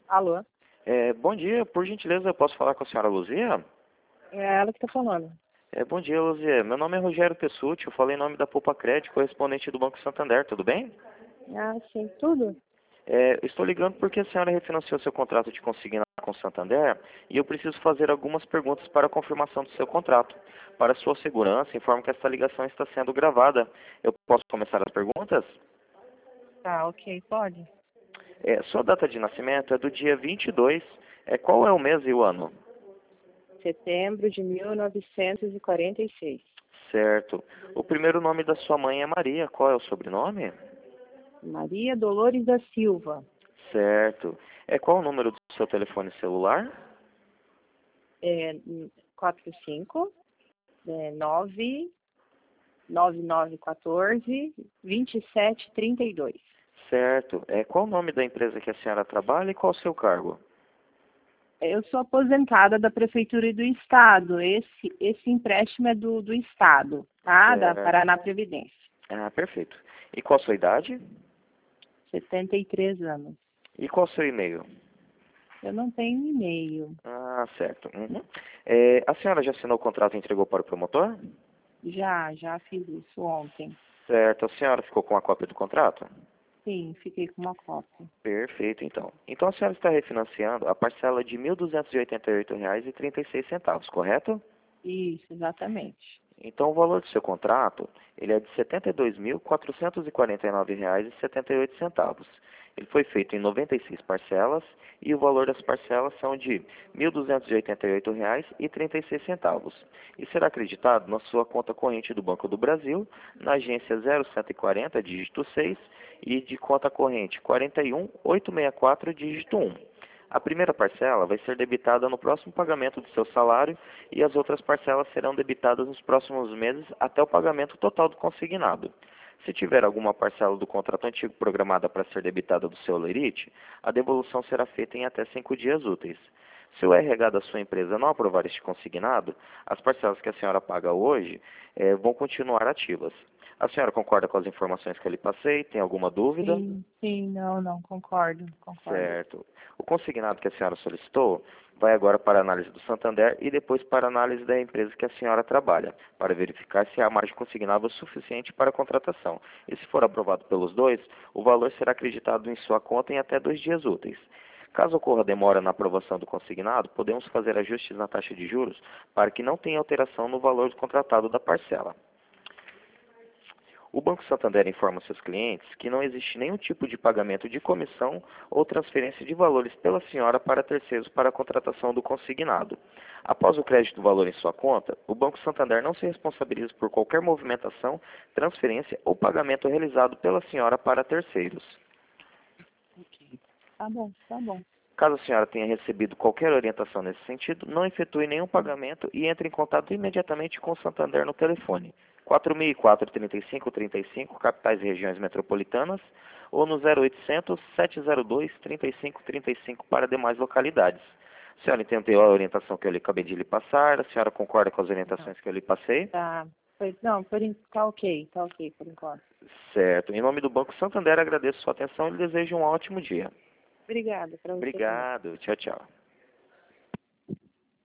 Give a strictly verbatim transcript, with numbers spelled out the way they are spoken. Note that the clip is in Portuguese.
Alô? É, bom dia, por gentileza, eu posso falar com a senhora Luzia? É ela que tá falando. É, bom dia, Luzia. Meu nome é Rogério Pessutti, eu falei em nome da Poupa Crédito, correspondente do Banco Santander, tudo bem? Ah, sim, tudo? É, estou ligando porque a senhora refinanciou seu contrato de consignado com o Santander e eu preciso fazer algumas perguntas para a confirmação do seu contrato. Para sua segurança, informo que esta ligação está sendo gravada. Eu posso começar as perguntas? Tá, ok, pode. É, sua data de nascimento é do dia vinte e dois. É, qual é o mês e o ano? Setembro de mil novecentos e quarenta e seis. Certo. O primeiro nome da sua mãe é Maria. Qual é o sobrenome? Maria Dolores da Silva. Certo. É qual o número do seu telefone celular? É, quatro cinco é, nove nove nove quatorze vinte e sete trinta e dois. Certo. É qual o nome da empresa que a senhora trabalha e qual o seu cargo? Eu sou aposentada da Prefeitura e do Estado. Esse, esse empréstimo é do, do Estado, tá? Da Certo. Paraná Previdência. Ah, perfeito. E qual a sua idade? setenta e três anos. E qual o seu e-mail? Eu não tenho e-mail. Ah, certo. Uhum. É, a senhora já assinou o contrato e entregou para o promotor? Já, já fiz isso ontem. Certo. A senhora ficou com a cópia do contrato? Sim, fiquei com uma cópia. Perfeito, então. Então a senhora está refinanciando a parcela de mil duzentos e oitenta e oito reais e trinta e seis centavos, correto? Isso, exatamente. Então o valor do seu contrato, ele é de setenta e dois mil quatrocentos e quarenta e nove reais e setenta e oito centavos. Ele foi feito em noventa e seis parcelas e o valor das parcelas são de mil duzentos e oitenta e oito reais e trinta e seis centavos. E será acreditado na sua conta corrente do Banco do Brasil, na agência zero cento e quarenta, dígito seis, e de conta corrente quarenta e um oitocentos e sessenta e quatro, dígito um. A primeira parcela vai ser debitada no próximo pagamento do seu salário e as outras parcelas serão debitadas nos próximos meses até o pagamento total do consignado. Se tiver alguma parcela do contrato antigo programada para ser debitada do seu lerite, a devolução será feita em até cinco dias úteis. Se o R H da sua empresa não aprovar este consignado, as parcelas que a senhora paga hoje eh, vão continuar ativas. A senhora concorda com as informações que eu lhe passei? Tem alguma dúvida? Sim, sim, não, não, concordo, concordo. Certo. O consignado que a senhora solicitou vai agora para a análise do Santander e depois para a análise da empresa que a senhora trabalha, para verificar se há margem consignável suficiente para a contratação. E se for aprovado pelos dois, o valor será acreditado em sua conta em até dois dias úteis. Caso ocorra demora na aprovação do consignado, podemos fazer ajustes na taxa de juros para que não tenha alteração no valor contratado da parcela. O Banco Santander informa seus clientes que não existe nenhum tipo de pagamento de comissão ou transferência de valores pela senhora para terceiros para a contratação do consignado. Após o crédito do valor em sua conta, o Banco Santander não se responsabiliza por qualquer movimentação, transferência ou pagamento realizado pela senhora para terceiros. Ok. Tá bom, tá bom. Caso a senhora tenha recebido qualquer orientação nesse sentido, não efetue nenhum pagamento e entre em contato imediatamente com o Santander no telefone quatro mil e quatro, trinta e cinco, trinta e cinco, capitais e regiões metropolitanas, ou no zero oitocentos, sete zero dois, trinta e cinco, trinta e cinco para demais localidades. A senhora entendeu a orientação que eu lhe acabei de lhe passar? A senhora concorda com as Não. orientações que eu lhe passei? Tá, foi, não, por, en- tá ok, tá ok por enquanto. Certo. Em nome do Banco Santander, agradeço sua atenção e lhe desejo um ótimo dia. Obrigada, para você também. Obrigado. Tchau, tchau.